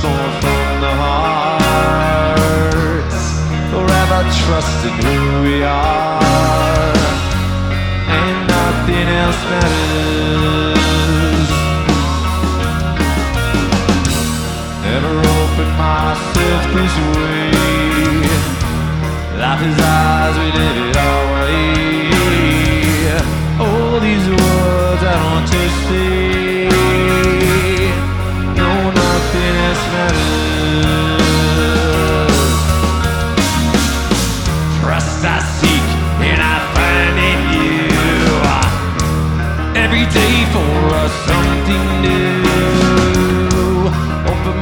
storm from the heart. Forever trusting who we are, and nothing else matters. Never open myself this way. Life is ours.